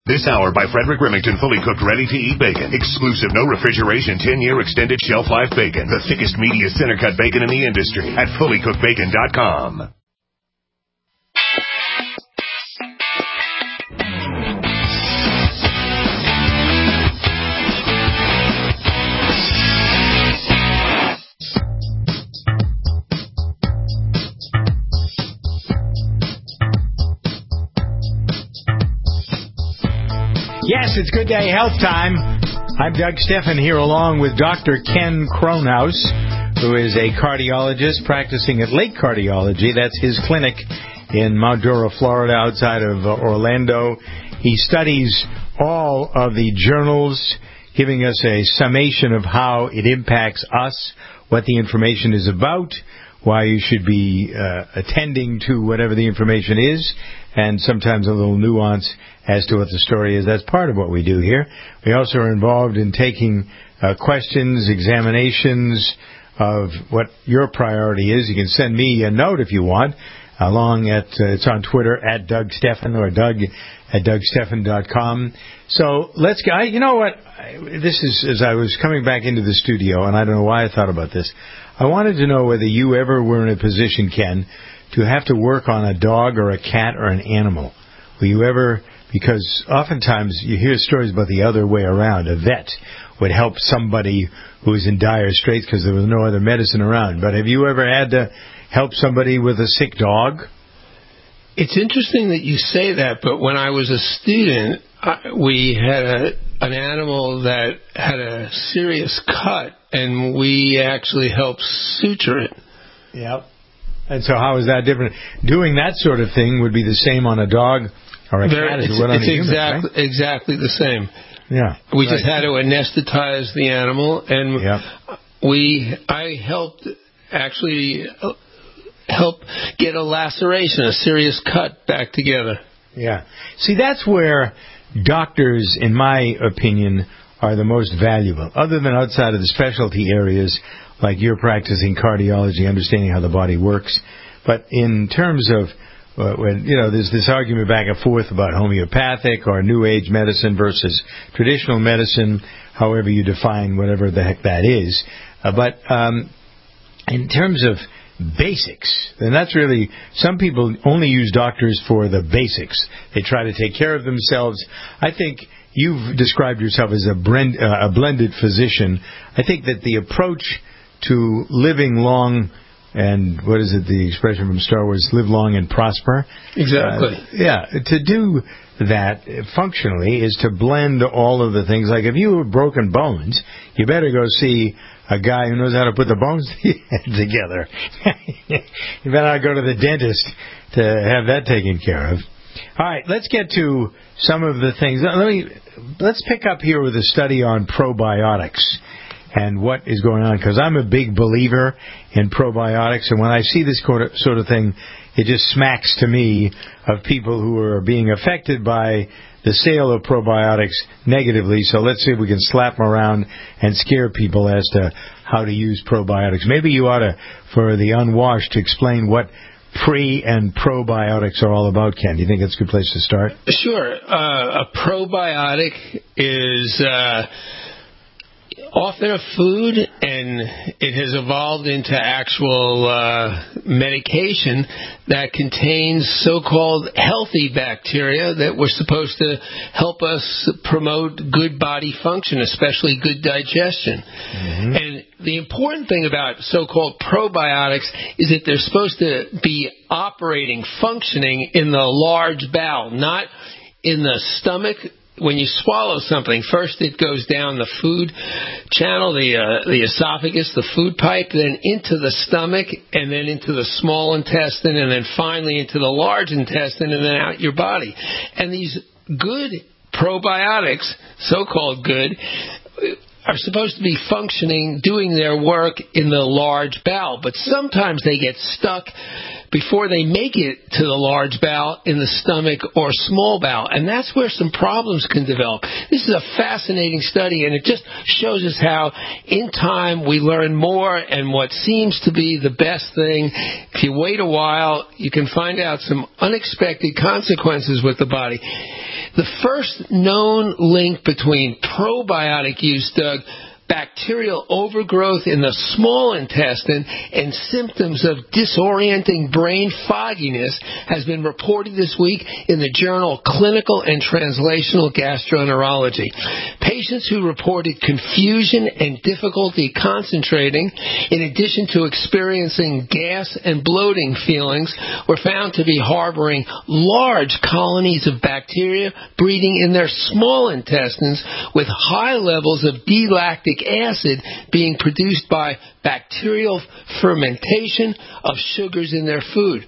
This hour by Frederick Remington, fully cooked, ready-to-eat bacon. Exclusive, no refrigeration, 10-year extended shelf life bacon. The thickest, meatiest center-cut bacon in the industry at fullycookedbacon.com. Yes, it's Good Day Health Time. I'm Doug Steffen here along with Dr. Ken Kronhaus, who is a cardiologist practicing at Lake Cardiology. That's his clinic in Mount Dora, Florida, outside of Orlando. He studies all of the journals, giving us a summation of how it impacts us, what the information is about, why you should be attending to whatever the information is, and sometimes a little nuance as to what the story is. That's part of what we do here. We also are involved in taking questions, examinations of what your priority is. You can send me a note if you want, it's on Twitter at Doug Steffen or Doug at DougSteffen.com. So let's go. You know what? This is, as I was coming back into the studio, and I don't know why I thought about this. I wanted to know whether you ever were in a position, Ken, to have to work on a dog or a cat or an animal. Were you ever, because oftentimes you hear stories about the other way around. A vet would help somebody who was in dire straits because there was no other medicine around. But have you ever had to help somebody with a sick dog? It's interesting that you say that, but when I was a student, we had an animal that had a serious cut, and we actually helped suture it. Yep. And so how is that different? Doing that sort of thing would be the same on a dog or a cat as it would on a human, right? Exactly the same. Yeah. We just had to anesthetize the animal, and I helped help get a laceration, a serious cut back together. Yeah. See, that's where doctors, in my opinion, are the most valuable, other than outside of the specialty areas like you're practicing cardiology, understanding how the body works. But in terms of, there's this argument back and forth about homeopathic or New Age medicine versus traditional medicine, however you define whatever the heck that is. But in terms of basics, and that's really, some people only use doctors for the basics. They try to take care of themselves. I think you've described yourself as a blended physician. I think that the approach to living long, and what is it, the expression from Star Wars, live long and prosper? Exactly. To do that functionally is to blend all of the things. Like if you have broken bones, you better go see a guy who knows how to put the bones together. You better not go to the dentist to have that taken care of. All right, let's get to some of the things. Let's pick up here with a study on probiotics and what is going on, because I'm a big believer in probiotics, and when I see this sort of thing, it just smacks to me of people who are being affected by the sale of probiotics negatively. So let's see if we can slap them around and scare people as to how to use probiotics. Maybe you ought to, for the unwashed, to explain what pre- and probiotics are all about, Ken. Do you think that's a good place to start? Sure. A probiotic is often a food, and it has evolved into actual medication that contains so-called healthy bacteria that were supposed to help us promote good body function, especially good digestion. Mm-hmm. And the important thing about so-called probiotics is that they're supposed to be operating, functioning in the large bowel, not in the stomach. When you swallow something, first it goes down the food channel, the esophagus, the food pipe, then into the stomach, and then into the small intestine, and then finally into the large intestine, and then out your body. And these good probiotics, so-called good, are supposed to be functioning, doing their work in the large bowel, but sometimes they get stuck before they make it to the large bowel in the stomach or small bowel. And that's where some problems can develop. This is a fascinating study, and it just shows us how in time we learn more, and what seems to be the best thing, if you wait a while, you can find out some unexpected consequences with the body. The first known link between probiotic use, Doug, bacterial overgrowth in the small intestine, and symptoms of disorienting brain fogginess has been reported this week in the journal Clinical and Translational Gastroenterology. Patients who reported confusion and difficulty concentrating, in addition to experiencing gas and bloating feelings, were found to be harboring large colonies of bacteria breeding in their small intestines, with high levels of D-lactic acid being produced by bacterial fermentation of sugars in their food.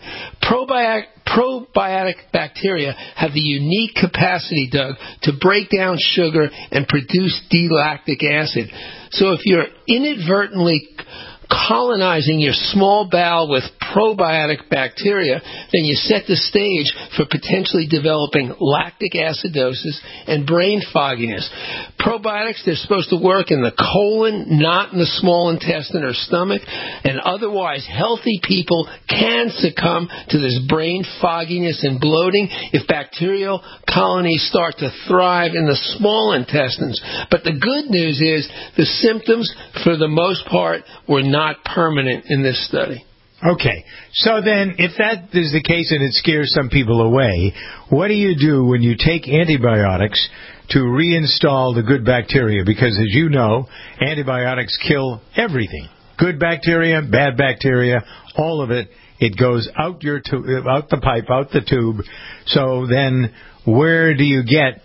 Probiotic bacteria have the unique capacity, Doug, to break down sugar and produce D-lactic acid. So if you're inadvertently colonizing your small bowel with probiotic bacteria, then you set the stage for potentially developing lactic acidosis and brain fogginess. Probiotics, they're supposed to work in the colon, not in the small intestine or stomach, and otherwise healthy people can succumb to this brain fogginess and bloating if bacterial colonies start to thrive in the small intestines. But the good news is the symptoms, for the most part, were not permanent in this study. Okay, so then if that is the case and it scares some people away, what do you do when you take antibiotics to reinstall the good bacteria? Because as you know, antibiotics kill everything. Good bacteria, bad bacteria, all of it. It goes out out the pipe, out the tube. So then where do you get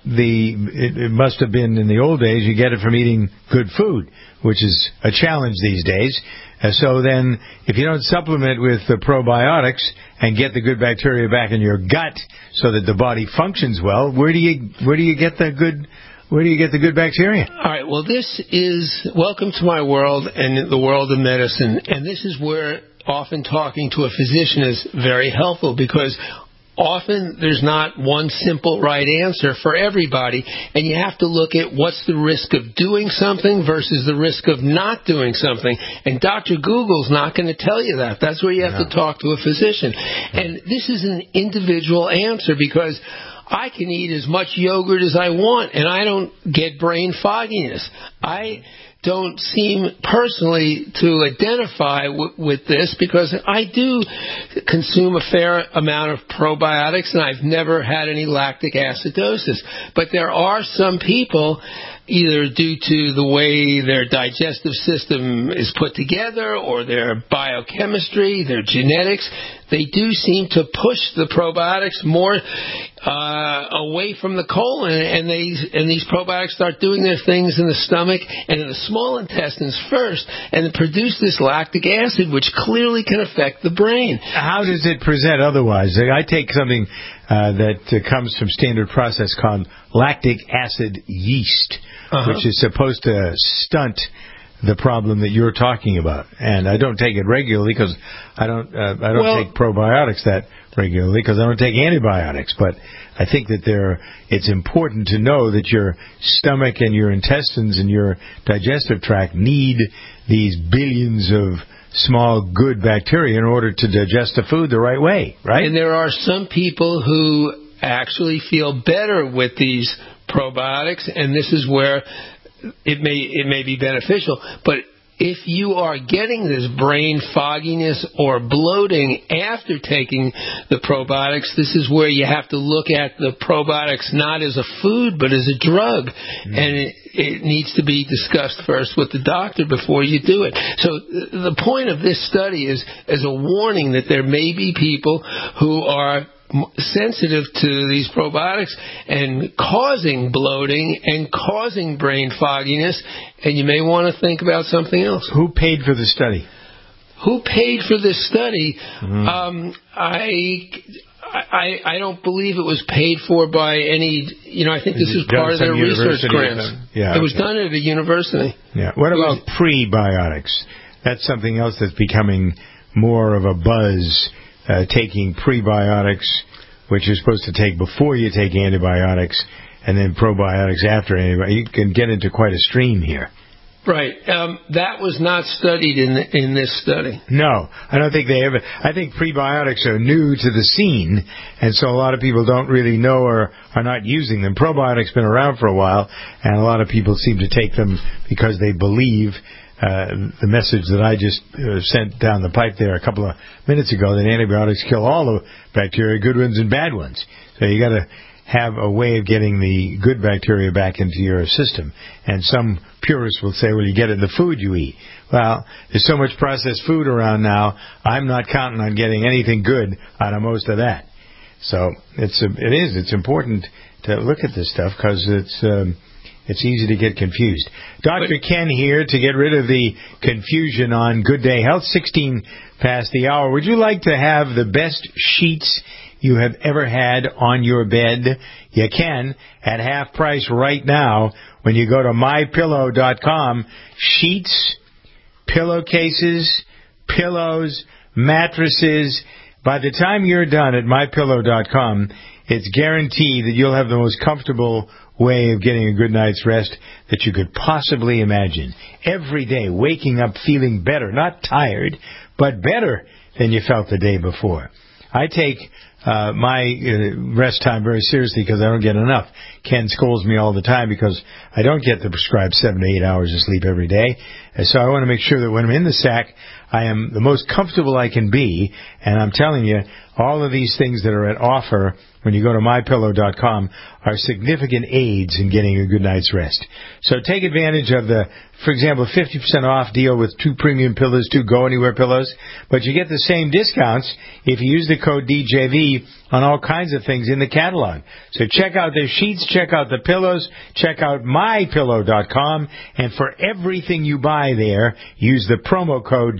it must have been in the old days, you get it from eating good food, which is a challenge these days. So then if you don't supplement with the probiotics and get the good bacteria back in your gut so that the body functions well, where do you get the good bacteria? All right, well, this is welcome to my world and the world of medicine, and this is where often talking to a physician is very helpful, because often there's not one simple right answer for everybody, and you have to look at what's the risk of doing something versus the risk of not doing something. And Dr. Google's not going to tell you that. That's where you have to talk to a physician. And this is an individual answer, because I can eat as much yogurt as I want, and I don't get brain fogginess. I don't seem personally to identify with this, because I do consume a fair amount of probiotics, and I've never had any lactic acidosis. But there are some people, either due to the way their digestive system is put together or their biochemistry, their genetics, they do seem to push the probiotics more away from the colon, and these probiotics start doing their things in the stomach and in the small intestines first, and produce this lactic acid, which clearly can affect the brain. How does it present otherwise? I take something that comes from standard process called lactic acid yeast, which is supposed to stunt the problem that you're talking about. And I don't take it regularly because I don't take probiotics that regularly, because I don't take antibiotics. But I think that it's important to know that your stomach and your intestines and your digestive tract need these billions of small good bacteria in order to digest the food the right way, right? And there are some people who actually feel better with these probiotics, and this is where it may be beneficial. But if you are getting this brain fogginess or bloating after taking the probiotics, this is where you have to look at the probiotics not as a food but as a drug. And it needs to be discussed first with the doctor before you do it. So the point of this study is as a warning that there may be people who are sensitive to these probiotics and causing bloating and causing brain fogginess, and you may want to think about something else. Who paid for the study? Who paid for this study? I don't believe it was paid for by any, I think this is part of their research grants. It was done at a university. Yeah. What about prebiotics? That's something else that's becoming more of a buzz taking prebiotics, which you're supposed to take before you take antibiotics, and then probiotics after antibiotics. You can get into quite a stream here. Right. That was not studied in this study. No, I don't think they ever. I think prebiotics are new to the scene, and so a lot of people don't really know or are not using them. Probiotics been around for a while, and a lot of people seem to take them because they believe the message that I just sent down the pipe there a couple of minutes ago, that antibiotics kill all the bacteria, good ones and bad ones. So you got to have a way of getting the good bacteria back into your system. And some purists will say, well, you get it in the food you eat. Well, there's so much processed food around now, I'm not counting on getting anything good out of most of that. So it's important to look at this stuff because it's easy to get confused. Dr. Ken here to get rid of the confusion on Good Day Health, 16 past the hour. Would you like to have the best sheets you have ever had on your bed? You can at half price right now when you go to mypillow.com. Sheets, pillowcases, pillows, mattresses. By the time you're done at mypillow.com, it's guaranteed that you'll have the most comfortable way of getting a good night's rest that you could possibly imagine. Every day, waking up feeling better, not tired, but better than you felt the day before. I take my rest time very seriously because I don't get enough. Ken scolds me all the time because I don't get the prescribed 7 to 8 hours of sleep every day. And so I want to make sure that when I'm in the sack, I am the most comfortable I can be. And I'm telling you, all of these things that are at offer when you go to mypillow.com are significant aids in getting a good night's rest. So take advantage of the, for example, 50% off deal with 2 premium pillows, 2 Go Anywhere pillows. But you get the same discounts if you use the code DJV on all kinds of things in the catalog. So check out their sheets, check out the pillows, check out mypillow.com, and for everything you buy there, use the promo code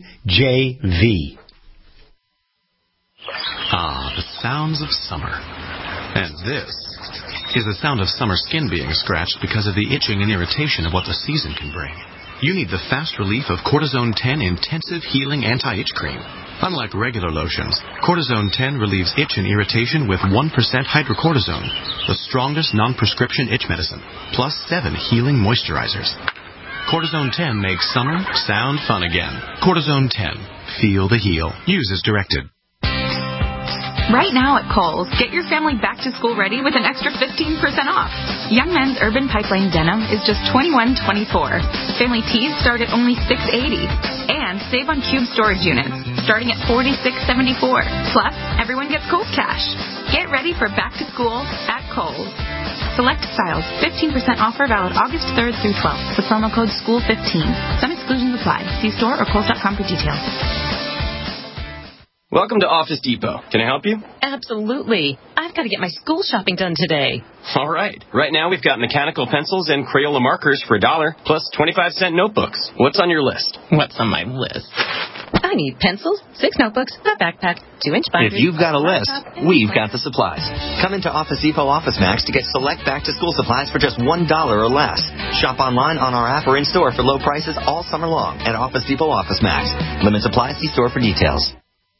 DJV. Ah, the sounds of summer. And this is the sound of summer skin being scratched because of the itching and irritation of what the season can bring. You need the fast relief of Cortisone 10 Intensive Healing Anti-Itch Cream. Unlike regular lotions, Cortisone 10 relieves itch and irritation with 1% hydrocortisone, the strongest non-prescription itch medicine, plus 7 healing moisturizers. Cortisone 10 makes summer sound fun again. Cortisone 10. Feel the heal. Use as directed. Right now at Kohl's, get your family back to school ready with an extra 15% off. Young Men's Urban Pipeline Denim is just $21.24. Family tees start at only $6.80. And save on cube storage units, starting at $46.74. Plus, everyone gets Kohl's cash. Get ready for back to school at Kohl's. Select styles, 15% offer valid August 3rd through 12th. The promo code SCHOOL15. Some exclusions apply. See store or Kohls.com for details. Welcome to Office Depot. Can I help you? Absolutely. I've got to get my school shopping done today. All right. Right now we've got mechanical pencils and Crayola markers for $1, plus 25-cent notebooks. What's on your list? What's on my list? I need pencils, 6 notebooks, a backpack, 2-inch binders. If you've got a list, we've got the supplies. Come into Office Depot Office Max to get select back-to-school supplies for just $1 or less. Shop online on our app or in-store for low prices all summer long at Office Depot Office Max. Limit supplies, see store for details.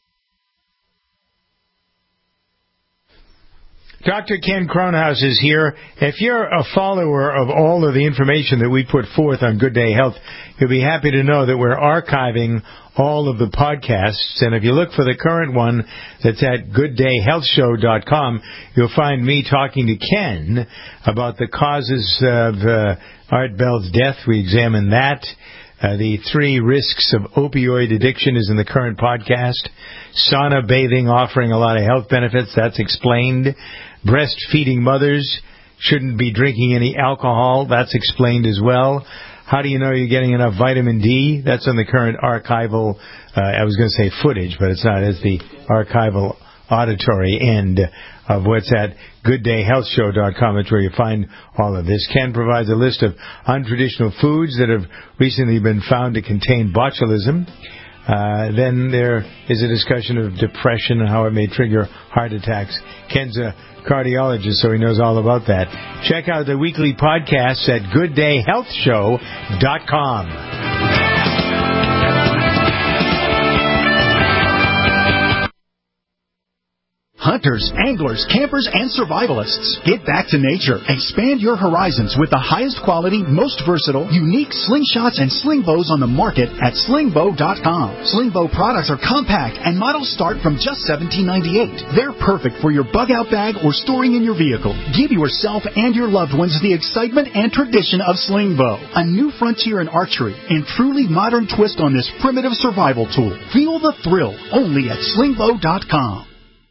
Dr. Ken Kronhaus is here. If you're a follower of all of the information that we put forth on Good Day Health, you'll be happy to know that we're archiving all of the podcasts. And if you look for the current one that's at gooddayhealthshow.com, you'll find me talking to Ken about the causes of Art Bell's death. We examine that. The 3 risks of opioid addiction is in the current podcast. Sauna bathing offering a lot of health benefits. That's explained. Breastfeeding mothers shouldn't be drinking any alcohol. That's explained as well. How do you know you're getting enough vitamin D? That's on the current archival, I was going to say footage, but it's not. It's the archival auditory end of what's at gooddayhealthshow.com. It's where you find all of this. Ken provides a list of untraditional foods that have recently been found to contain botulism. Then there is a discussion of depression and how it may trigger heart attacks. Ken's a cardiologist, so he knows all about that. Check out the weekly podcasts at gooddayhealthshow.com. Hunters, anglers, campers, and survivalists. Get back to nature. Expand your horizons with the highest quality, most versatile, unique slingshots and sling bows on the market at slingbow.com. Slingbow products are compact and models start from just $17.98. They're perfect for your bug-out bag or storing in your vehicle. Give yourself and your loved ones the excitement and tradition of Slingbow, a new frontier in archery and truly modern twist on this primitive survival tool. Feel the thrill only at slingbow.com.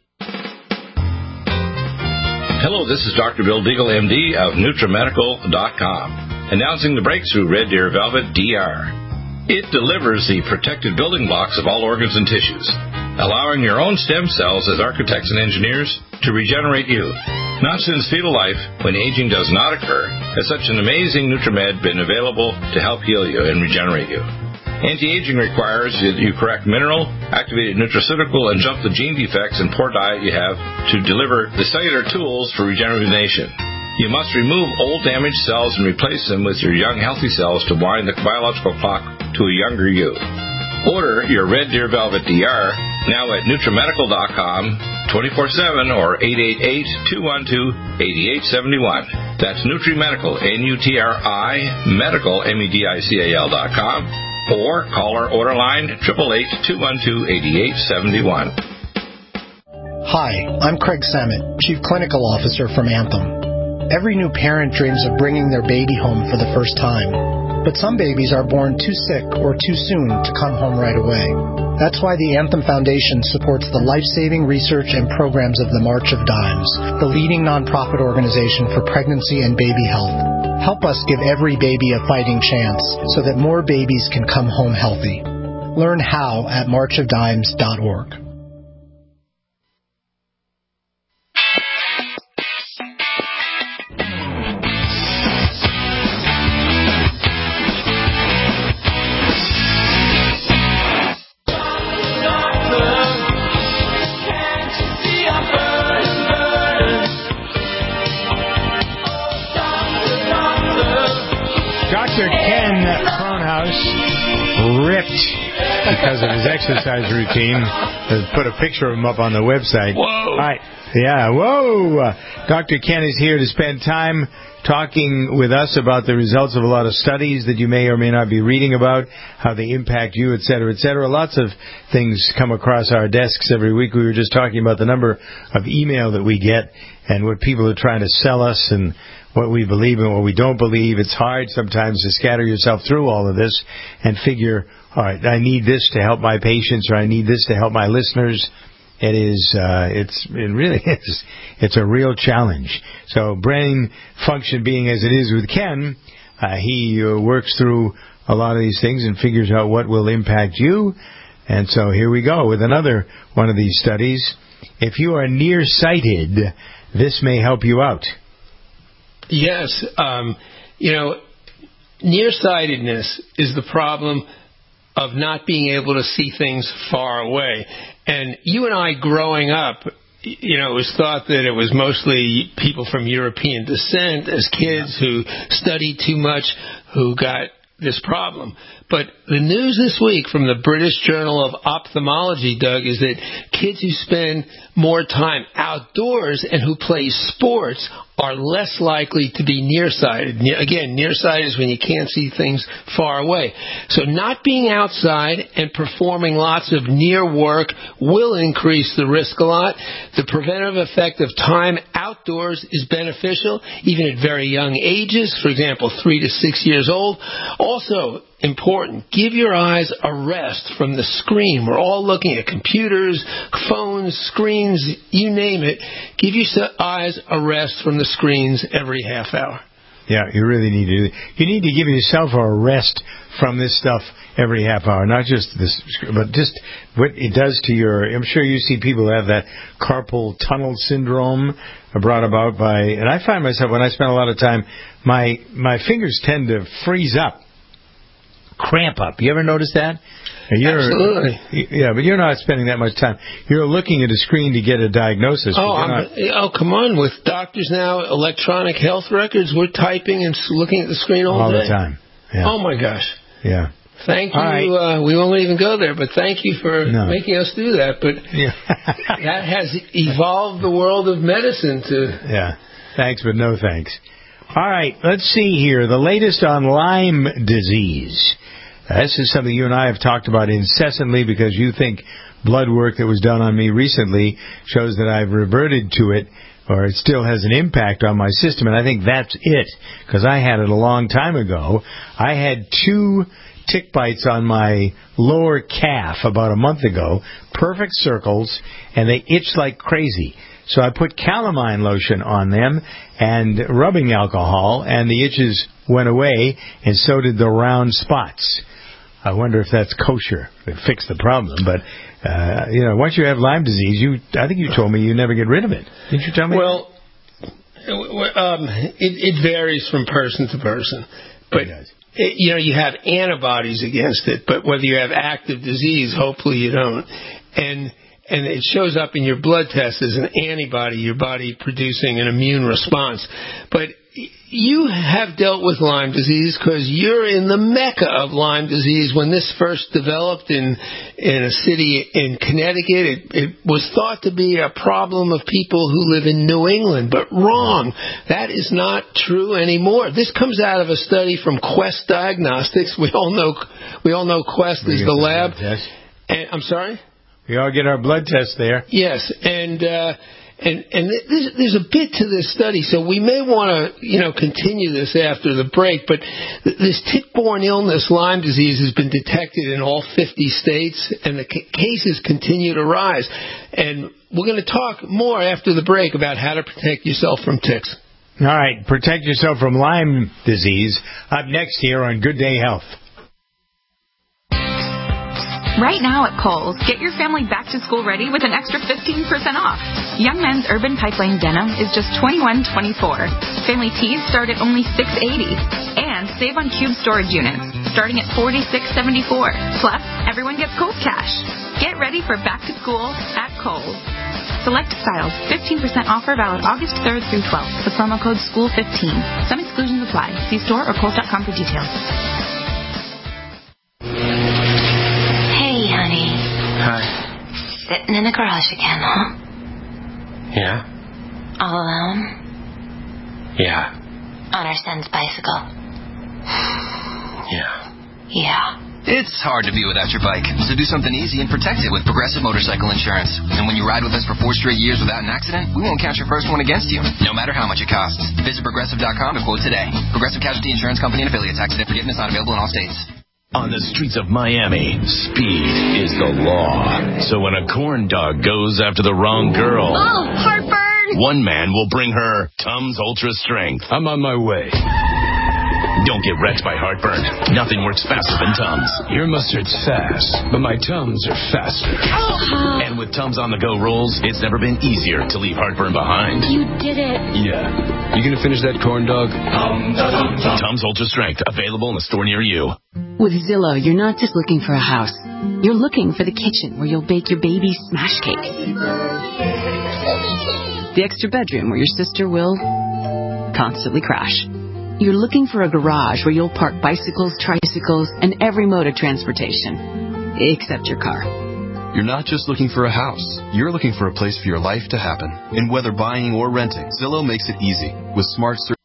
Hello, this is Dr. Bill Deagle, MD of NutriMedical.com, announcing the breakthrough Red Deer Velvet DR. It delivers the protected building blocks of all organs and tissues, allowing your own stem cells as architects and engineers to regenerate you. Not since fetal life, when aging does not occur, has such an amazing NutriMed been available to help heal you and regenerate you. Anti-aging requires that you correct mineral, activated nutraceutical, and jump the gene defects and poor diet you have to deliver the cellular tools for regeneration. You must remove old damaged cells and replace them with your young healthy cells to wind the biological clock to a younger you. Order your Red Deer Velvet DR now at NutriMedical.com 24/7 or 888-212-8871. That's NutriMedical, N-U-T-R-I, Medical, MEDICAL.com. Or call our order line 888-212-8871. Hi, I'm Craig Samet, Chief Clinical Officer from Anthem. Every new parent dreams of bringing their baby home for the first time. But some babies are born too sick or too soon to come home right away. That's why the Anthem Foundation supports the life-saving research and programs of the March of Dimes, the leading nonprofit organization for pregnancy and baby health. Help us give every baby a fighting chance so that more babies can come home healthy. Learn how at marchofdimes.org. Dr. Ken Kronhaus, ripped because of his exercise routine. Put a picture of him up on the website. Whoa. Right. Yeah, whoa. Dr. Ken is here to spend time talking with us about the results of a lot of studies that you may or may not be reading about, how they impact you, et cetera, et cetera. Lots of things come across our desks every week. We were just talking about the number of email that we get and what people are trying to sell us and what we believe and what we don't believe. It's hard sometimes to scatter yourself through all of this and figure, all right, I need this to help my patients or I need this to help my listeners. It's a real challenge. So brain function being as it is with Ken, he works through a lot of these things and figures out what will impact you. And so here we go with another one of these studies. If you are nearsighted, this may help you out. Yes. Nearsightedness is the problem of not being able to see things far away. And you and I growing up, it was thought that it was mostly people from European descent as kids who studied too much who got this problem. But the news this week from the British Journal of Ophthalmology, Doug, is that kids who spend more time outdoors and who play sports are less likely to be nearsighted. Again, nearsighted is when you can't see things far away. So not being outside and performing lots of near work will increase the risk a lot. The preventive effect of time outdoors is beneficial, even at very young ages, for example, 3 to 6 years old. Also important, give your eyes a rest from the screen. We're all looking at computers, phones, screens, you name it. Give your eyes a rest from the screens every half hour. Yeah, you really need to do that. You need to give yourself a rest from this stuff every half hour. Not just this, but just what it does to your... I'm sure you see people who have that carpal tunnel syndrome brought about by... And I find myself, when I spend a lot of time, my fingers tend to freeze up. Cramp up. You ever notice that? Absolutely. Yeah, but you're not spending that much time. You're looking at a screen to get a diagnosis. Come on. With doctors now, electronic health records, we're typing and looking at the screen all day. All the time. Yeah. Oh, my gosh. Yeah. Thank you. Right. We won't even go there, but thank you for making us do that. But that has evolved the world of medicine to... Yeah. Thanks, but no thanks. All right, let's see here. The latest on Lyme disease. This is something you and I have talked about incessantly because you think blood work that was done on me recently shows that I've reverted to it, or it still has an impact on my system, and I think that's it, because I had it a long time ago. I had 2 tick bites on my lower calf about a month ago, perfect circles, and they itched like crazy. So I put calamine lotion on them and rubbing alcohol, and the itches went away, and so did the round spots. I wonder if that's kosher. It fixed the problem. But, once you have Lyme disease, I think you told me you never get rid of it. Didn't you tell me? Well, it varies from person to person. But, you have antibodies against it. But whether you have active disease, hopefully you don't. And it shows up in your blood test as an antibody, your body producing an immune response. But you have dealt with Lyme disease because you're in the mecca of Lyme disease. When this first developed in a city in Connecticut, it was thought to be a problem of people who live in New England, but wrong. That is not true anymore. This comes out of a study from Quest Diagnostics. We all know Quest is the lab. And, I'm sorry? We all get our blood tests there. Yes, and there's a bit to this study, so we may want to, continue this after the break. But this tick-borne illness, Lyme disease, has been detected in all 50 states, and the cases continue to rise. And we're going to talk more after the break about how to protect yourself from ticks. All right, protect yourself from Lyme disease. Up next here on Good Day Health. Right now at Kohl's, get your family back to school ready with an extra 15% off. Young Men's Urban Pipeline Denim is just $21.24. Family tees start at only $6.80. And save on cube storage units, starting at $46.74. Plus, everyone gets Kohl's cash. Get ready for back to school at Kohl's. Select styles, 15% offer valid August 3rd through 12th. The promo code SCHOOL15. Some exclusions apply. See store or Kohl's.com for details. Honey. Hi. Sitting in the garage again, huh? Yeah? All alone? Yeah. On our son's bicycle? Yeah. Yeah. It's hard to be without your bike, so do something easy and protect it with Progressive Motorcycle Insurance. And when you ride with us for 4 straight years without an accident, we won't count your first one against you, no matter how much it costs. Visit Progressive.com to quote today. Progressive Casualty Insurance Company and Affiliates. Accident forgiveness not available in all states. On the streets of Miami, speed is the law. So when a corn dog goes after the wrong girl... Oh, heartburn! One man will bring her Tums Ultra Strength. I'm on my way. Don't get wrecked by heartburn. Nothing works faster than Tums. Your mustard's fast, but my Tums are faster. And with Tums on the go rolls, it's never been easier to leave heartburn behind. You did it. Yeah. You gonna finish that corn dog? Tums Ultra Strength, available in a store near you. With Zillow, you're not just looking for a house. You're looking for the kitchen where you'll bake your baby's smash cake. The extra bedroom where your sister will constantly crash. You're looking for a garage where you'll park bicycles, tricycles, and every mode of transportation, except your car. You're not just looking for a house. You're looking for a place for your life to happen. And whether buying or renting, Zillow makes it easy with smart search.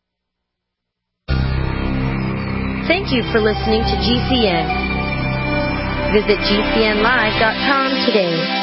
Thank you for listening to GCN. Visit GCNlive.com today.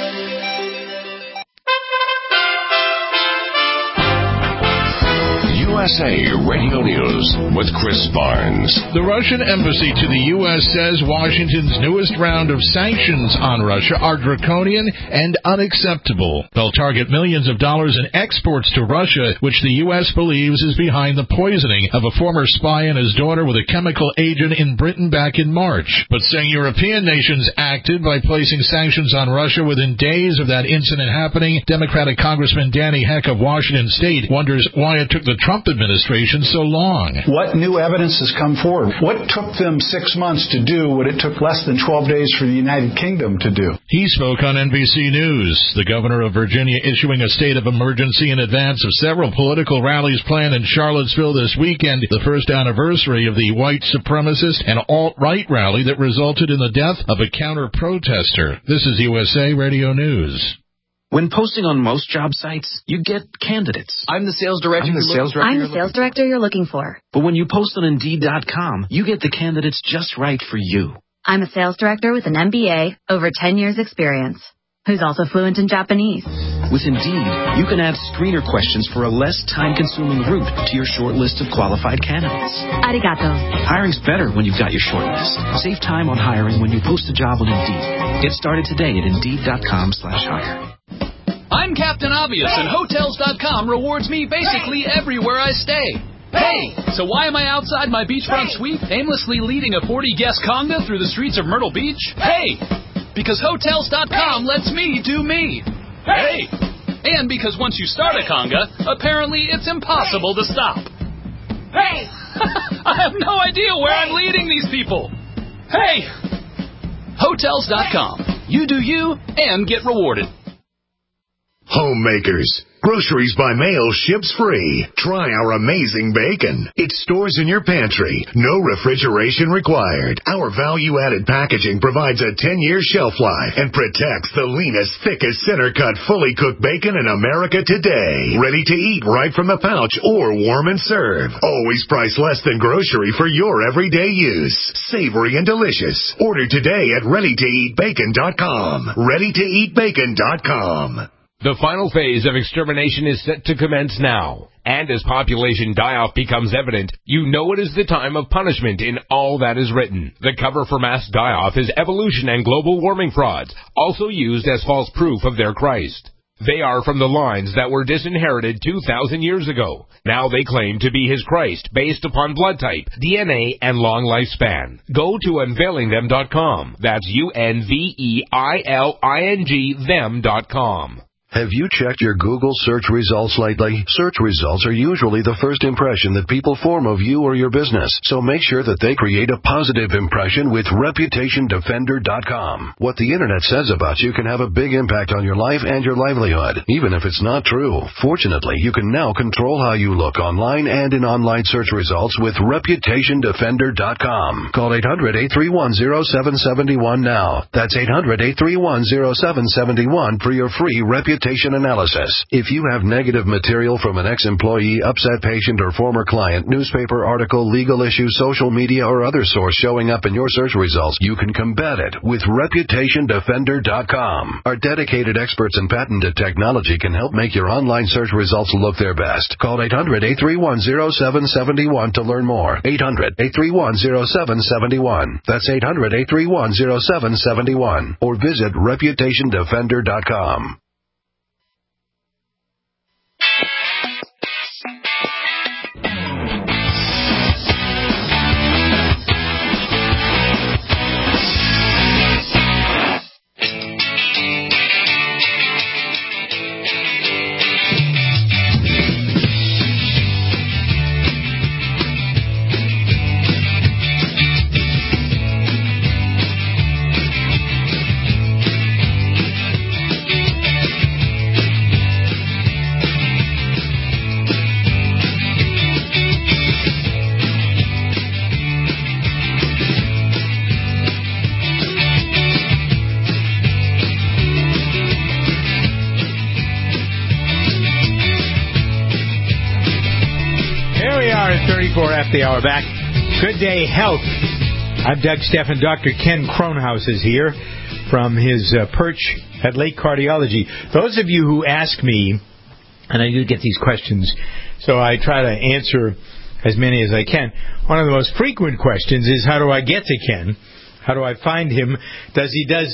USA Radio News with Chris Barnes. The Russian embassy to the U.S. says Washington's newest round of sanctions on Russia are draconian and unacceptable. They'll target millions of dollars in exports to Russia, which the U.S. believes is behind the poisoning of a former spy and his daughter with a chemical agent in Britain back in March. But saying European nations acted by placing sanctions on Russia within days of that incident happening, Democratic Congressman Danny Heck of Washington State wonders why it took the Trump administration so long. What new evidence has come forward? What took them 6 months to do what it took less than 12 days for the United Kingdom to do? He spoke on NBC News. The governor of Virginia issuing a state of emergency in advance of several political rallies planned in Charlottesville this weekend, the first anniversary of the white supremacist and alt-right rally that resulted in the death of a counter-protester. This is USA Radio News. When posting on most job sites, you get candidates. I'm the sales director. I'm the sales director you're looking for. But when you post on Indeed.com, you get the candidates just right for you. I'm a sales director with an MBA, over 10 years experience, who's also fluent in Japanese. With Indeed, you can add screener questions for a less time-consuming route to your short list of qualified candidates. Arigato. Hiring's better when you've got your short list. Save time on hiring when you post a job on Indeed. Get started today at Indeed.com/hire. I'm Captain Obvious, and Hotels.com rewards me basically everywhere I stay. Hey, so why am I outside my beachfront suite, aimlessly leading a 40-guest conga through the streets of Myrtle Beach? Hey, because Hotels.com lets me do me. Hey, and because once you start a conga, apparently it's impossible to stop. Hey, I have no idea where I'm leading these people. Hey, Hotels.com. You do you and get rewarded. Homemakers. Groceries by mail ships free. Try our amazing bacon. It stores in your pantry. No refrigeration required. Our value-added packaging provides a 10-year shelf life and protects the leanest, thickest, center-cut, fully cooked bacon in America today. Ready to eat right from the pouch or warm and serve. Always priced less than grocery for your everyday use. Savory and delicious. Order today at ReadyToEatBacon.com. ReadyToEatBacon.com. The final phase of extermination is set to commence now. And as population die-off becomes evident, you know it is the time of punishment in all that is written. The cover for mass die-off is evolution and global warming frauds, also used as false proof of their Christ. They are from the lines that were disinherited 2,000 years ago. Now they claim to be his Christ based upon blood type, DNA, and long lifespan. Go to unveilingthem.com. That's UNVEILING them.com. Have you checked your Google search results lately? Search results are usually the first impression that people form of you or your business, so make sure that they create a positive impression with ReputationDefender.com. What the Internet says about you can have a big impact on your life and your livelihood, even if it's not true. Fortunately, you can now control how you look online and in online search results with ReputationDefender.com. Call 800-831-0771 now. That's 800-831-0771 for your free reputation analysis. If you have negative material from an ex-employee, upset patient, or former client, newspaper article, legal issue, social media, or other source showing up in your search results, you can combat it with ReputationDefender.com. Our dedicated experts in patented technology can help make your online search results look their best. Call 800-831-0771 to learn more. 800-831-0771. That's 800-831-0771. Or visit ReputationDefender.com. After the hour back. Good Day Health. I'm Doug Steffen. Dr. Ken Kronhaus is here from his perch at Lake Cardiology. Those of you who ask me, and I do get these questions, so I try to answer as many as I can. One of the most frequent questions is, how do I get to Ken? How do I find him? Does he do?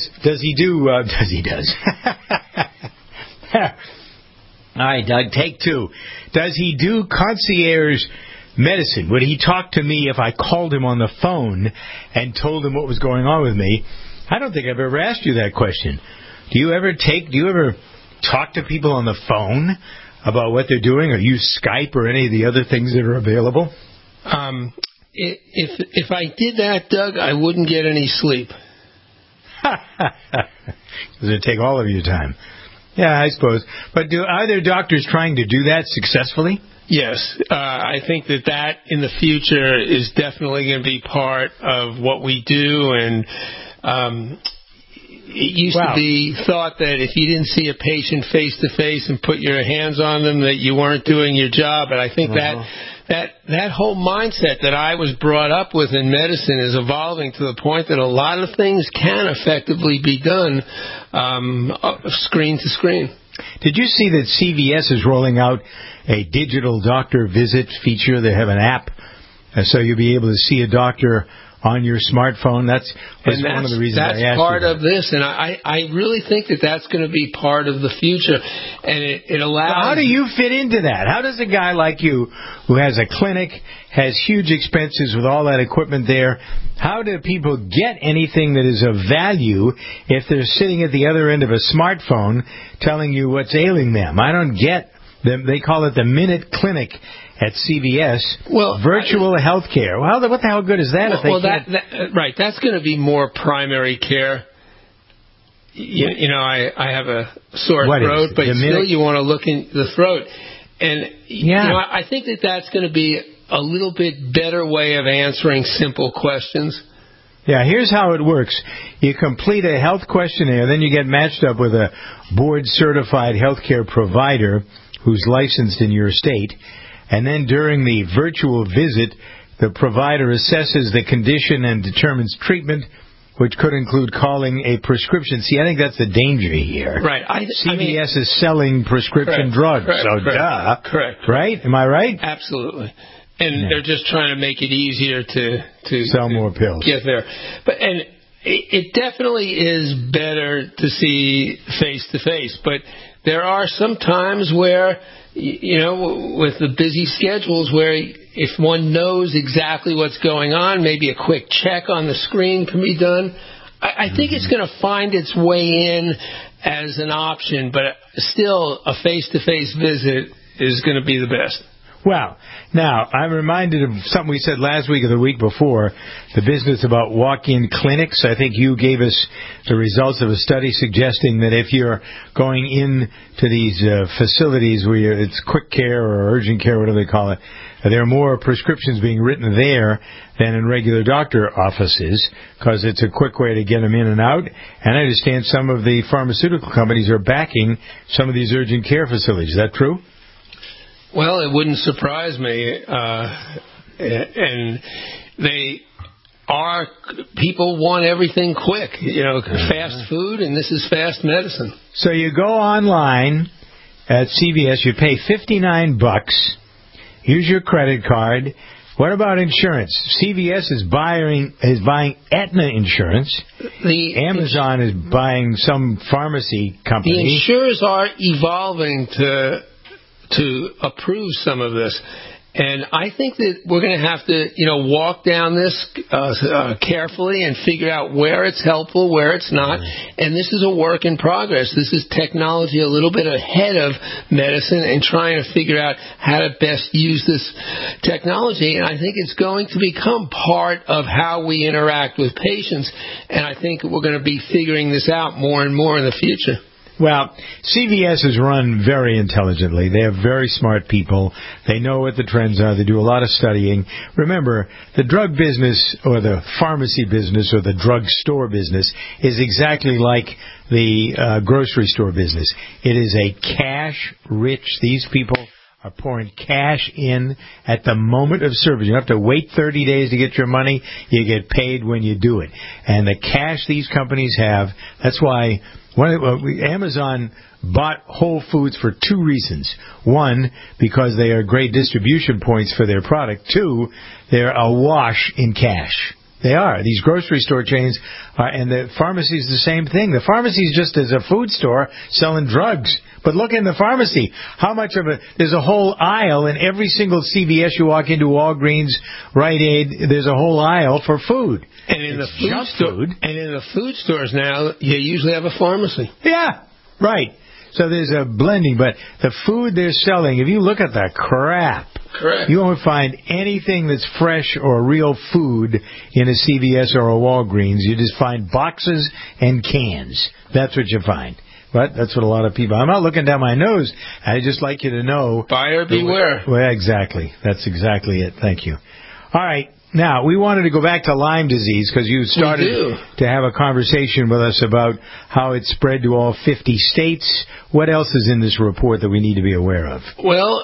All right, Doug, take two. Does he do concierge medicine? Would he talk to me if I called him on the phone and told him what was going on with me? I don't think I've ever asked you that question. Do you ever talk to people on the phone? about what they're doing, or use Skype or any of the other things that are available? If I did that, Doug, I wouldn't get any sleep. Does it take all of your time? Yeah, I suppose. But are there doctors trying to do that successfully? Yes. I think that in the future is definitely going to be part of what we do. And it used to be thought that if you didn't see a patient face-to-face and put your hands on them, that you weren't doing your job. And I think that whole mindset that I was brought up with in medicine is evolving to the point that a lot of things can effectively be done screen to screen. Did you see that CVS is rolling out a digital doctor visit feature? They have an app, so you'll be able to see a doctor on your smartphone. That's one of the reasons I asked you. That's part of this, and I really think that's going to be part of the future, and it allows... Well, how do you fit into that? How does a guy like you, who has a clinic, has huge expenses with all that equipment there, how do people get anything that is of value if they're sitting at the other end of a smartphone telling you what's ailing them? I don't get them. They call it the Minute Clinic at CVS, virtual health care. Well, what the hell good is that? Right, that's going to be more primary care. You know, I have a sore throat, but still you want to look in the throat. And you know, I think that's going to be a little bit better way of answering simple questions. Yeah, here's how it works. You complete a health questionnaire, then you get matched up with a board-certified healthcare provider who's licensed in your state. And then during the virtual visit, the provider assesses the condition and determines treatment, which could include calling a prescription. See, I think that's the danger here. Right. CVS is selling prescription drugs. Correct. Right? Am I right? Absolutely. And they're just trying to make it easier to sell more pills. Get there. And it definitely is better to see face-to-face. But there are some times where, you know, with the busy schedules, where if one knows exactly what's going on, maybe a quick check on the screen can be done. I think it's going to find its way in as an option, but still a face-to-face visit is going to be the best. Well, now, I'm reminded of something we said last week or the week before, the business about walk-in clinics. I think you gave us the results of a study suggesting that if you're going in to these facilities where it's quick care or urgent care, whatever they call it, there are more prescriptions being written there than in regular doctor offices because it's a quick way to get them in and out. And I understand some of the pharmaceutical companies are backing some of these urgent care facilities. Is that true? Well, it wouldn't surprise me. And people want everything quick, you know, fast food, and this is fast medicine. So you go online at CVS, you pay $59, use your credit card. What about insurance? CVS is buying Aetna insurance. Amazon is buying some pharmacy company. The insurers are evolving to approve some of this. And I think that we're going to have to, you know, walk down this carefully and figure out where it's helpful, where it's not. And this is a work in progress. This is technology a little bit ahead of medicine and trying to figure out how to best use this technology. And I think it's going to become part of how we interact with patients. And I think we're going to be figuring this out more and more in the future. Well, CVS is run very intelligently. They have very smart people. They know what the trends are. They do a lot of studying. Remember, the drug business or the pharmacy business or the drug store business is exactly like the grocery store business. It is a cash-rich. These people are pouring cash in at the moment of service. You don't have to wait 30 days to get your money. You get paid when you do it. And the cash these companies have, that's why Amazon bought Whole Foods for two reasons. One, because they are great distribution points for their product. Two, they're awash in cash. They are. These grocery store chains are, and the pharmacy is the same thing. The pharmacy is just as a food store selling drugs. But look in the pharmacy. How much of there's a whole aisle in every single CVS you walk into, Walgreens, Rite Aid, there's a whole aisle for food. And in the food stores now, you usually have a pharmacy. Yeah, right. So there's a blending, but the food they're selling, if you look at the crap, correct, you won't find anything that's fresh or real food in a CVS or a Walgreens. You just find boxes and cans. That's what you find. But that's what a lot of people... I'm not looking down my nose. I just like you to know... Buyer beware. Well, exactly. That's exactly it. Thank you. All right. Now, we wanted to go back to Lyme disease because you started to have a conversation with us about how it spread to all 50 states. What else is in this report that we need to be aware of? Well,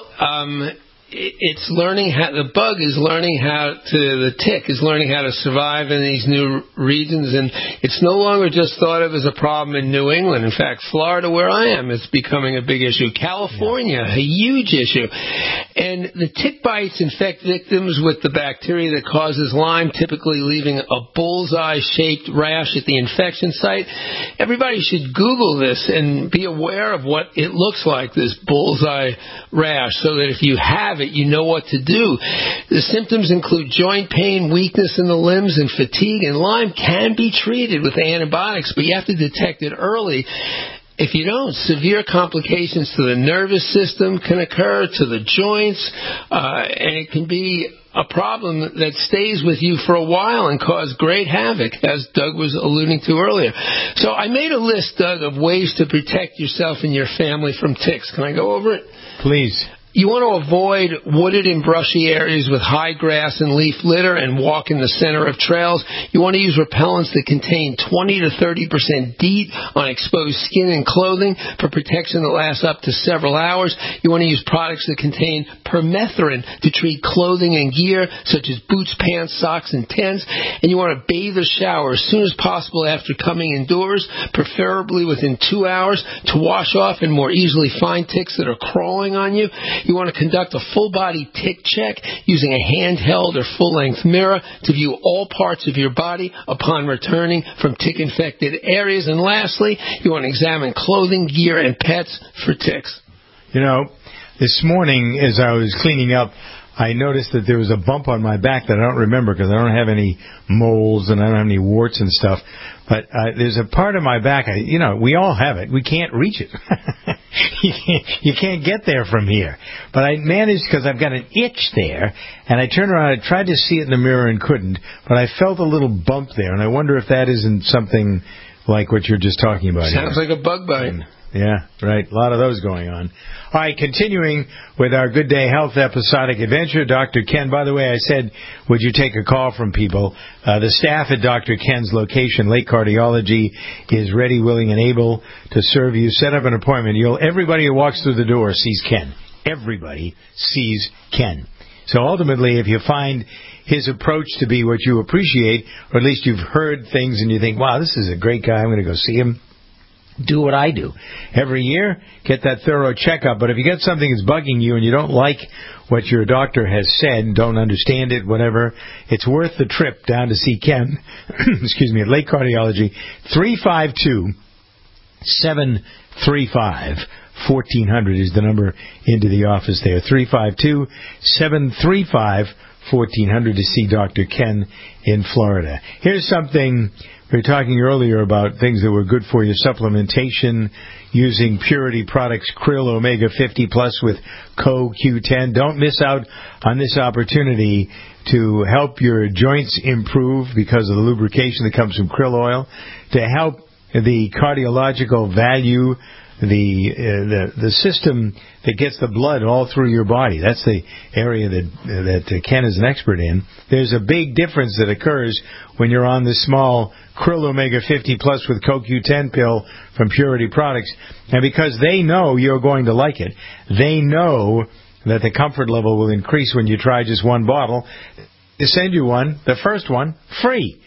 it's learning how, the bug is learning how to, the tick is learning how to survive in these new regions, and it's no longer just thought of as a problem in New England. In fact, Florida, where I am, it's becoming a big issue. California, a huge issue. And the tick bites infect victims with the bacteria that causes Lyme, typically leaving a bullseye-shaped rash at the infection site. Everybody should Google this and be aware of what it looks like, this bullseye rash, so that if you have it, you know what to do. The symptoms include joint pain, weakness in the limbs, and fatigue. And Lyme can be treated with antibiotics, but you have to detect it early. If you don't, severe complications to the nervous system can occur, to the joints, and it can be a problem that stays with you for a while and cause great havoc, as Doug was alluding to earlier. So I made a list, Doug, of ways to protect yourself and your family from ticks. Can I go over it? Please. You want to avoid wooded and brushy areas with high grass and leaf litter and walk in the center of trails. You want to use repellents that contain 20 to 30% DEET on exposed skin and clothing for protection that lasts up to several hours. You want to use products that contain permethrin to treat clothing and gear, such as boots, pants, socks, and tents. And you want to bathe or shower as soon as possible after coming indoors, preferably within 2 hours, to wash off and more easily find ticks that are crawling on you. You want to conduct a full-body tick check using a handheld or full-length mirror to view all parts of your body upon returning from tick-infected areas. And lastly, you want to examine clothing, gear, and pets for ticks. You know, this morning as I was cleaning up, I noticed that there was a bump on my back that I don't remember because I don't have any moles and I don't have any warts and stuff. But there's a part of my back, we all have it. We can't reach it. You can't get there from here. But I managed because I've got an itch there, and I turned around. I tried to see it in the mirror and couldn't, but I felt a little bump there, and I wonder if that isn't something like what you're just talking about. Sounds like a bug bite. Yeah, right. A lot of those going on. All right, continuing with our Good Day Health episodic adventure, Dr. Ken. By the way, I said, would you take a call from people? The staff at Dr. Ken's location, Lake Cardiology, is ready, willing, and able to serve you. Set up an appointment. Everybody who walks through the door sees Ken. Everybody sees Ken. So ultimately, if you find his approach to be what you appreciate, or at least you've heard things and you think, wow, this is a great guy, I'm going to go see him, do what I do. Every year, get that thorough checkup. But if you get something that's bugging you and you don't like what your doctor has said, don't understand it, whatever, it's worth the trip down to see Ken, at Lake Cardiology, 352-735-1400 is the number into the office there. 352-735-1400 to see Dr. Ken in Florida. Here's something. We were talking earlier about things that were good for you, supplementation, using Purity Products Krill Omega 50 Plus with CoQ10. Don't miss out on this opportunity to help your joints improve because of the lubrication that comes from krill oil, to help the cardiological value, the system that gets the blood all through your body. That's the area that Ken is an expert in. There's a big difference that occurs when you're on this small Krill Omega 50 Plus with CoQ10 pill from Purity Products. And because they know you're going to like it, they know that the comfort level will increase when you try just one bottle. They send you one, the first one, free.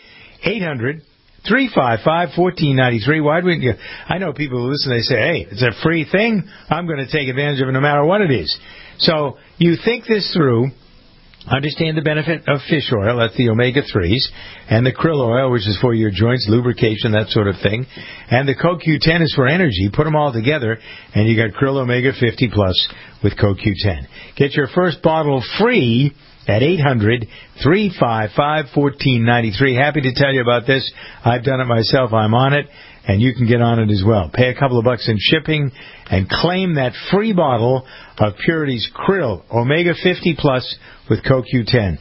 800-355-1493. Why wouldn't you? I know people who listen, they say, hey, it's a free thing. I'm going to take advantage of it no matter what it is. So you think this through. Understand the benefit of fish oil, that's the omega-3s, and the krill oil, which is for your joints, lubrication, that sort of thing. And the CoQ10 is for energy. Put them all together, and you got Krill Omega 50 Plus with CoQ10. Get your first bottle free at 800-355-1493. Happy to tell you about this. I've done it myself. I'm on it. and you can get on it as well. Pay a couple of bucks in shipping and claim that free bottle of Purity's Krill Omega 50 Plus with CoQ10.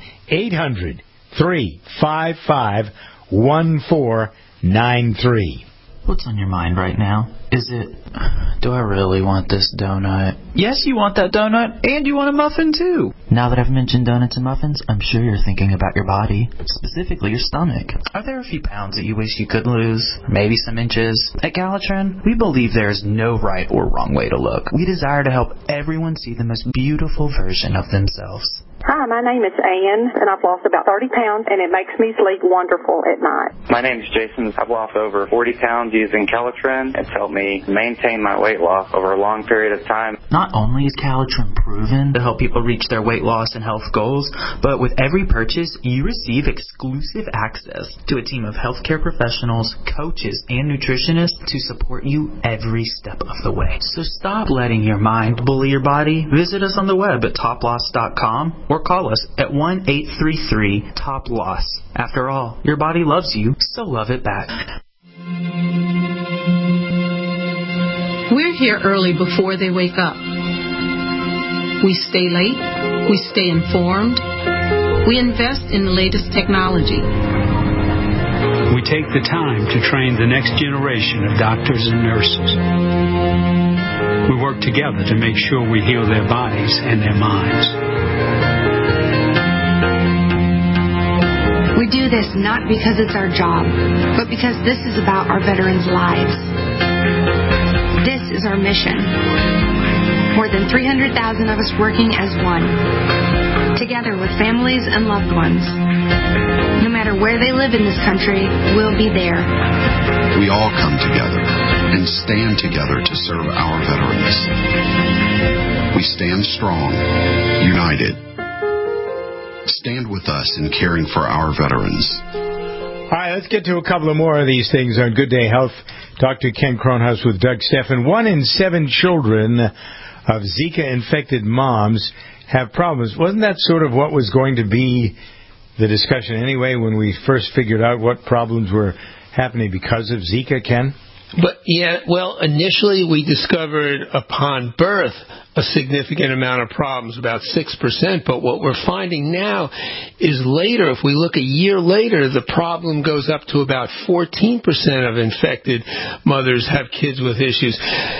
800-355-1493. What's on your mind right now? Is it, do I really want this donut? Yes, you want that donut, and you want a muffin, too. Now that I've mentioned donuts and muffins, I'm sure you're thinking about your body, specifically your stomach. Are there a few pounds that you wish you could lose? Maybe some inches? At Galatron, we believe there is no right or wrong way to look. We desire to help everyone see the most beautiful version of themselves. Hi, my name is Ann, and I've lost about 30 pounds, and it makes me sleep wonderful at night. My name is Jason. I've lost over 40 pounds using Calitrin. It's helped me maintain my weight loss over a long period of time. Not only is Calitrin proven to help people reach their weight loss and health goals, but with every purchase, you receive exclusive access to a team of healthcare professionals, coaches, and nutritionists to support you every step of the way. So stop letting your mind bully your body. Visit us on the web at toploss.com or call us at 1-833-TOP-LOSS. After all, your body loves you, so love it back. We're here early before they wake up. We stay late. We stay informed. We invest in the latest technology. We take the time to train the next generation of doctors and nurses. We work together to make sure we heal their bodies and their minds. We do this not because it's our job, but because this is about our veterans' lives. This is our mission. More than 300,000 of us working as one, together with families and loved ones. No matter where they live in this country, we'll be there. We all come together and stand together to serve our veterans. We stand strong, united. Stand with us in caring for our veterans. All right, let's get to a couple of more of these things on Good Day Health. Dr. Ken Kronhaus with Doug Steffen. 1 in 7 children of Zika-infected moms have problems. Wasn't that sort of what was going to be the discussion anyway when we first figured out what problems were happening because of Zika, Ken? But, yeah, well, initially we discovered upon birth a significant amount of problems, about 6%. But what we're finding now is later, if we look a year later, the problem goes up to about 14% of infected mothers have kids with issues.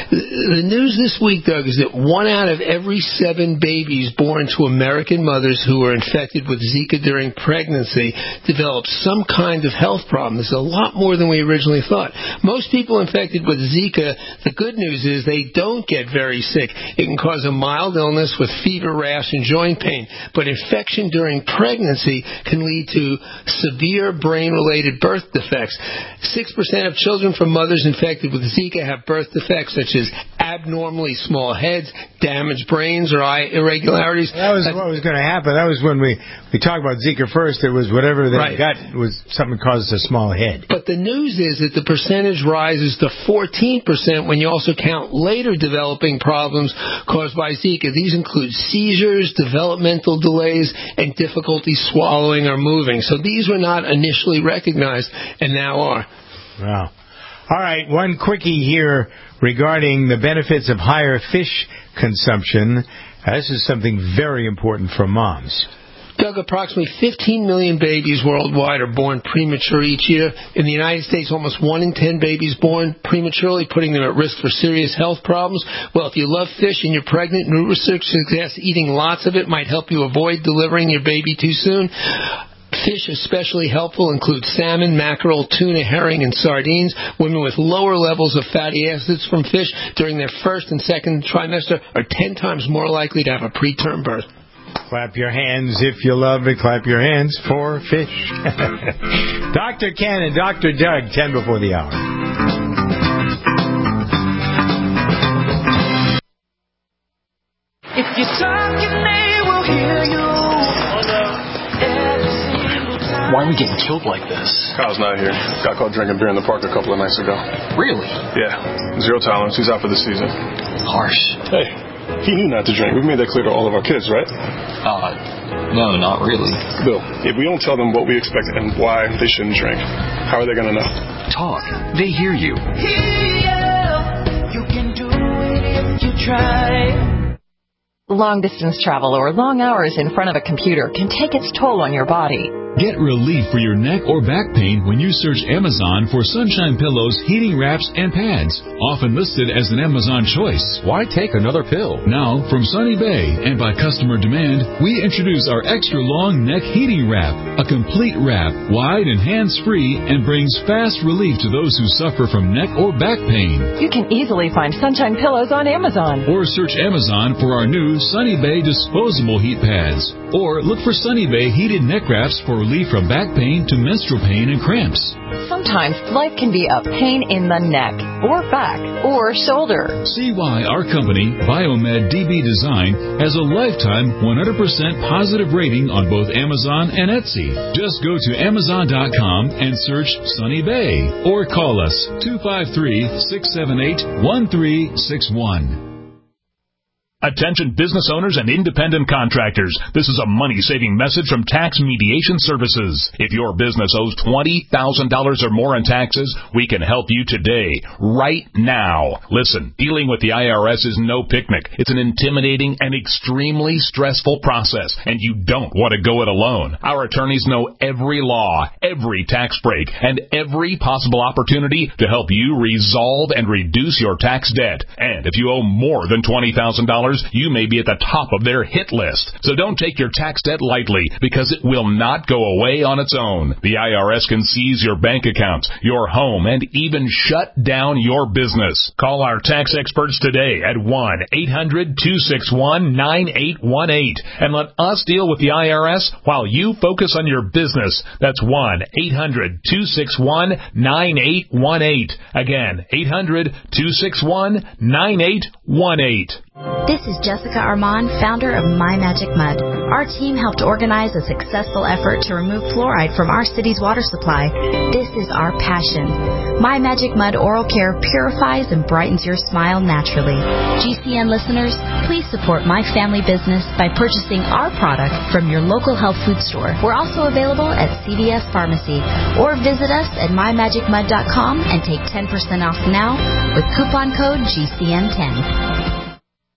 The news this week, Doug, is that 1 out of every 7 babies born to American mothers who are infected with Zika during pregnancy develop some kind of health problem. It's a lot more than we originally thought. Most people infected with Zika, the good news is they don't get very sick. It can cause a mild illness with fever, rash, and joint pain. But infection during pregnancy can lead to severe brain-related birth defects. 6% of children from mothers infected with Zika have birth defects such as abnormally small heads, damaged brains, or eye irregularities. That was what was going to happen. That was when we talked about Zika first. It was whatever they got was something caused a small head. But the news is that the percentage rises to 14% when you also count later developing problems caused by Zika. These include seizures, developmental delays, and difficulty swallowing or moving. So these were not initially recognized and now are. Wow. All right, one quickie here regarding the benefits of higher fish consumption. This is something very important for moms. Doug, approximately 15 million babies worldwide are born premature each year. In the United States, almost 1 in 10 babies born prematurely, putting them at risk for serious health problems. Well, if you love fish and you're pregnant, new research suggests eating lots of it might help you avoid delivering your baby too soon. Fish especially helpful include salmon, mackerel, tuna, herring, and sardines. Women with lower levels of fatty acids from fish during their first and second trimester are 10 times more likely to have a preterm birth. Clap your hands if you love it. Clap your hands for fish. Dr. Ken and Dr. Doug, 10 before the hour. If you're talking, they will hear you. Why are we getting killed like this? Kyle's not here. Got caught drinking beer in the park a couple of nights ago. Really? Yeah. 0 tolerance. He's out for the season. Harsh. Hey, he knew not to drink. We've made that clear to all of our kids, right? No, not really. Bill, if we don't tell them what we expect and why they shouldn't drink, how are they going to know? Talk. They hear you. You can do it if you try. Long-distance travel or long hours in front of a computer can take its toll on your body. Get relief for your neck or back pain when you search Amazon for Sunshine Pillows, heating wraps, and pads, often listed as an Amazon choice. Why take another pill? Now, from Sunny Bay and by customer demand, we introduce our extra long neck heating wrap, a complete wrap, wide and hands-free, and brings fast relief to those who suffer from neck or back pain. You can easily find Sunshine Pillows on Amazon. Or search Amazon for our new Sunny Bay disposable heat pads. Or look for Sunny Bay heated neck wraps for relief from back pain to menstrual pain and cramps. Sometimes life can be a pain in the neck, or back, or shoulder. See why our company, Biomed DB Design, has a lifetime 100% positive rating on both Amazon and Etsy. Just go to Amazon.com and search Sunny Bay, or call us 253-678-1361. Attention business owners and independent contractors. This is a money-saving message from Tax Mediation Services. If your business owes $20,000 or more in taxes, we can help you today, right now. Listen, dealing with the IRS is no picnic. It's an intimidating and extremely stressful process, and you don't want to go it alone. Our attorneys know every law, every tax break, and every possible opportunity to help you resolve and reduce your tax debt. And if you owe more than $20,000, you may be at the top of their hit list. So don't take your tax debt lightly, because it will not go away on its own. The IRS can seize your bank accounts, your home, and even shut down your business. Call our tax experts today at 1-800-261-9818 and let us deal with the IRS while you focus on your business. That's 1-800-261-9818. Again, 800-261-9818. This is Jessica Armand, founder of My Magic Mud. Our team helped organize a successful effort to remove fluoride from our city's water supply. This is our passion. My Magic Mud Oral Care purifies and brightens your smile naturally. GCN listeners, please support my family business by purchasing our product from your local health food store. We're also available at CVS Pharmacy, or visit us at mymagicmud.com and take 10% off now with coupon code GCN10.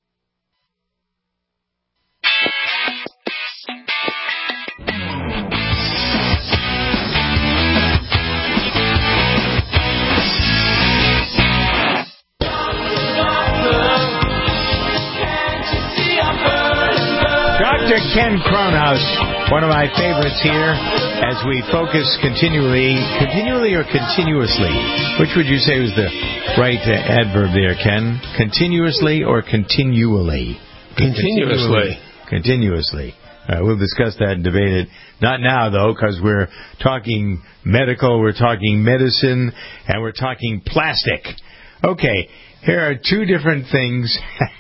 Dr. Ken Cronhaus, one of my favorites here, as we focus continually or continuously? Which would you say was the right adverb there, Ken? Continuously or continually? Continuously. Continuously. We'll discuss that and debate it. Not now, though, because we're talking medical, we're talking medicine, and we're talking plastic. Okay, here are two different things.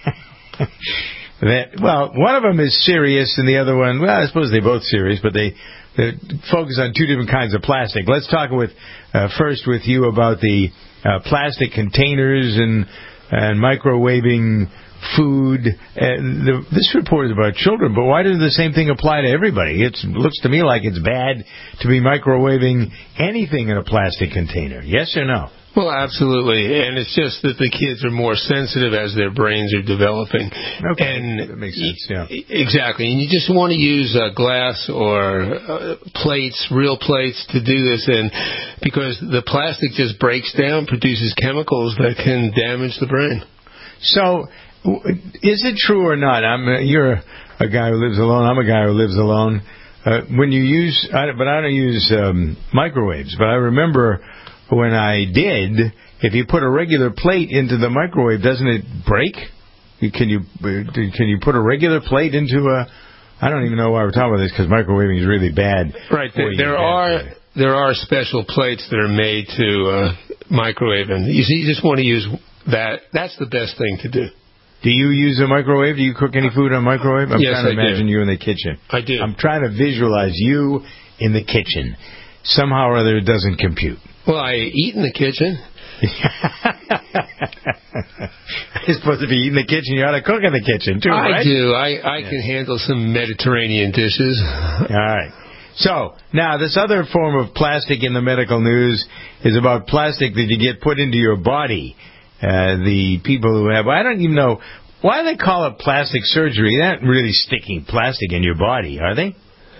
One of them is serious, and the other one, well, I suppose they're both serious, but they focus on two different kinds of plastic. Let's talk first with you about the plastic containers and microwaving food. This report is about children, but why doesn't the same thing apply to everybody? It looks to me like it's bad to be microwaving anything in a plastic container. Yes or no? Well, absolutely, and it's just that the kids are more sensitive as their brains are developing. Okay, and that makes sense, yeah. Exactly, and you just want to use glass or plates, real plates, to do this, and because the plastic just breaks down, produces chemicals that can damage the brain. So, is it true or not? You're a guy who lives alone. I'm a guy who lives alone. When you use, I don't use microwaves, but I remember when I did, if you put a regular plate into the microwave, doesn't it break? Can you put a regular plate into a... I don't even know why we're talking about this, because microwaving is really bad. Right. There are special plates that are made to microwave, and you just want to use that. That's the best thing to do. Do you use a microwave? Do you cook any food on microwave? I'm trying to imagine you in the kitchen. I do. I'm trying to visualize you in the kitchen. Somehow or other, it doesn't compute. Well, I eat in the kitchen. You're supposed to be eating in the kitchen. You ought to cook in the kitchen, too, right? I do. I can handle some Mediterranean dishes. All right. So, now, this other form of plastic in the medical news is about plastic that you get put into your body. The people who have... I don't even know... Why do they call it plastic surgery? They're not really sticking plastic in your body, are they?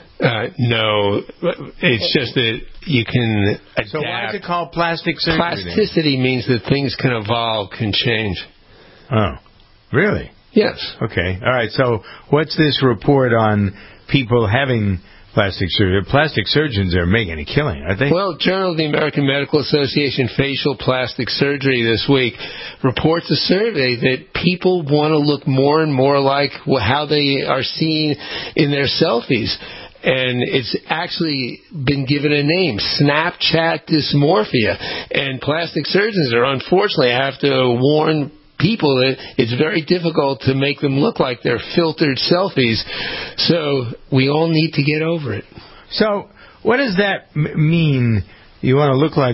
No. It's just that you can adapt. So why is it called plastic surgery? Plasticity means that things can evolve, can change. Oh, really? Yes. Okay. All right. So what's this report on people having plastic surgery? Plastic surgeons are making a killing, aren't they? Well, Journal of the American Medical Association Facial Plastic Surgery this week reports a survey that people want to look more and more like how they are seen in their selfies. And it's actually been given a name, Snapchat dysmorphia. And plastic surgeons are unfortunately have to warn people that it's very difficult to make them look like they're filtered selfies. So we all need to get over it. So what does that mean? You want to look like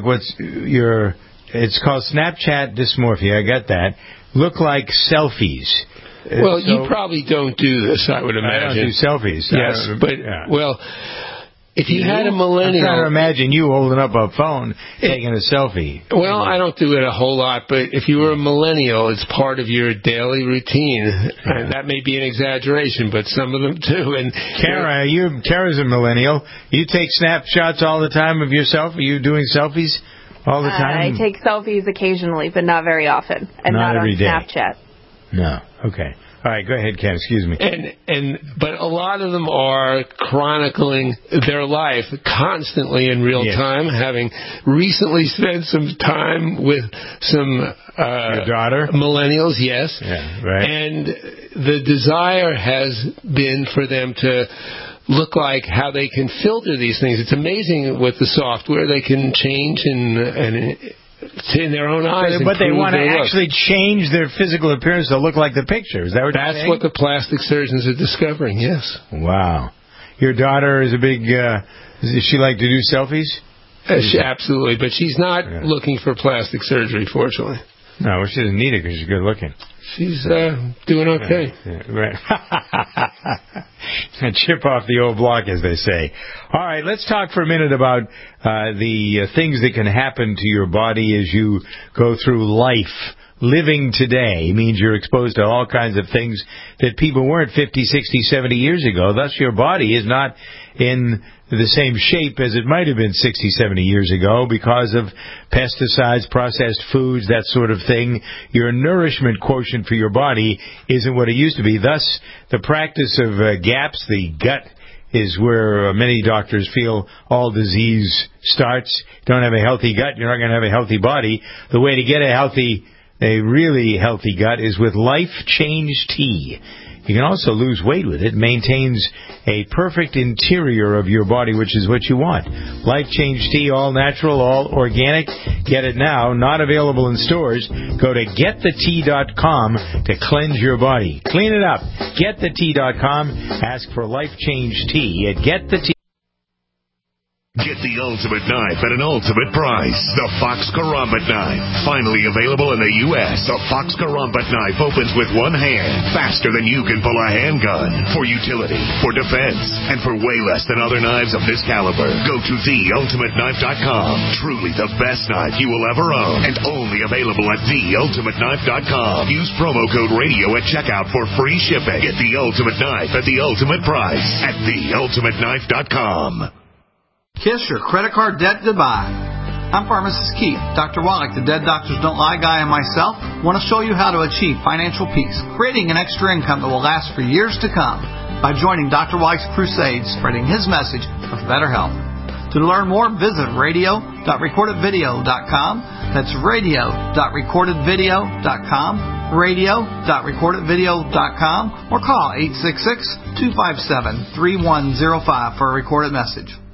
it's called Snapchat dysmorphia. I got that. Look like selfies. Well, you probably don't do this, I would imagine. I don't do selfies. Yes, but, well... If you had a millennial... I'm trying to imagine you holding up a phone, taking a selfie. Well, I don't do it a whole lot, but if you were a millennial, it's part of your daily routine. And that may be an exaggeration, but some of them do. And Kara's a millennial. You take snapshots all the time of yourself? Are you doing selfies all the time? I take selfies occasionally, but not very often. And not every on day. Snapchat. No. Okay. All right, go ahead, Ken. Excuse me. But a lot of them are chronicling their life constantly in real time, having recently spent some time with some your daughter, millennials. Yes, yeah, right. And the desire has been for them to look like how they can filter these things. It's amazing with the software they can change and in their own eyes. But they want to actually change their physical appearance to look like the picture. Is that what you're saying? That's what the plastic surgeons are discovering, yes. Wow. Your daughter is a big... does she like to do selfies? Absolutely, but she's not looking for plastic surgery, fortunately. No, well, she doesn't need it because she's good looking. She's doing okay. Right. Chip off the old block, as they say. All right, let's talk for a minute about the things that can happen to your body as you go through life. Living today means you're exposed to all kinds of things that people weren't 50, 60, 70 years ago. Thus, your body is not in the same shape as it might have been 60, 70 years ago because of pesticides, processed foods, that sort of thing. Your nourishment quotient for your body isn't what it used to be. Thus, the practice of GAPS, the gut, is where many doctors feel all disease starts. Don't have a healthy gut, you're not going to have a healthy body. The way to get a really healthy gut is with Life Change Tea. You can also lose weight with it. It maintains a perfect interior of your body, which is what you want. Life Change Tea, all natural, all organic. Get it now. Not available in stores. Go to getthetea.com to cleanse your body. Clean it up. Getthetea.com. Ask for Life Change Tea at Get the Tea. Get the ultimate knife at an ultimate price. The Fox Karambit knife. Finally available in the U.S., the Fox Karambit knife opens with one hand, faster than you can pull a handgun. For utility, for defense, and for way less than other knives of this caliber. Go to theultimateknife.com. Truly the best knife you will ever own, and only available at theultimateknife.com. Use promo code radio at checkout for free shipping. Get the ultimate knife at the ultimate price at theultimateknife.com. Kiss your credit card debt goodbye. I'm Pharmacist Keith. Dr. Wallach, the Dead Doctors Don't Lie guy, and myself want to show you how to achieve financial peace, creating an extra income that will last for years to come by joining Dr. Wallach's crusade, spreading his message of better health. To learn more, visit radio.recordedvideo.com. That's radio.recordedvideo.com, radio.recordedvideo.com, or call 866-257-3105 for a recorded message.